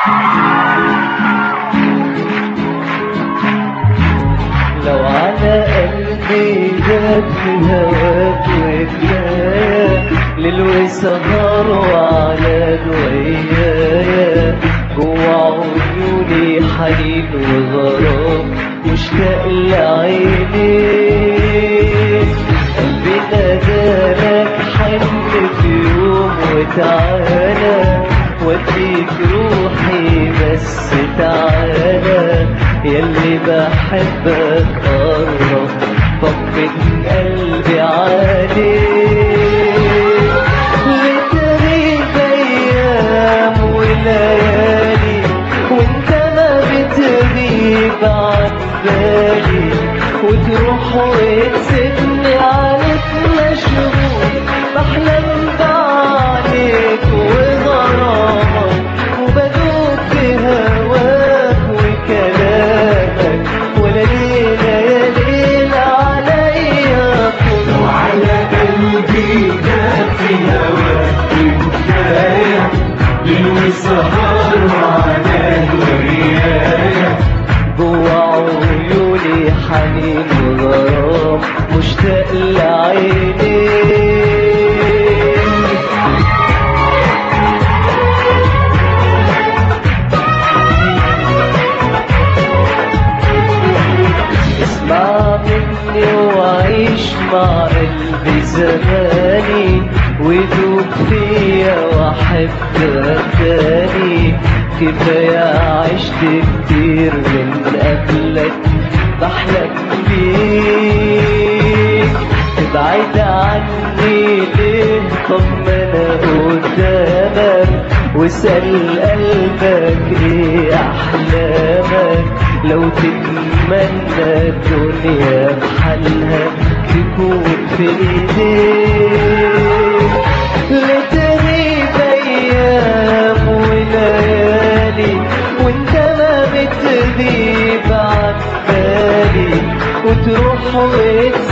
لو على قلبي جاب في هواك وكفاية ليل وسهر وعلى ويايا جوا عيوني حنين وغرام مشتاق لعينيك قلبي نادالك حن في يوم وتعالى وديك روحي بس تعالى ياللي بحبك قرب طمن قلبي عليك لتغيب ايام وليالي وانت ما بتغيب عن بالي وتروح وتسيبني عليك مشغول بحلم بعينيك وغرامك وبدوب في هواك وكلامك ولا ليلة يا ليلة عليا طول وعلى قلبي جاب في هواك وكفاية ليل وسهر وعلى ويايا جوا عيوني حنين وغرام مشتاق لعينيك اسمع مني وعيش مع قلبي زماني ودوب فيا واحبك تاني كفاية عشت كتير من قبلك بحلم بيك تبعد عني ليه طب ما انا قدامك واسأل قلبك ايه احلامك لو تتمنى الدنيا بحالها تكون في ايديك لتغيب ايام وليالي وانت ما بتغيب عن بالي وتروح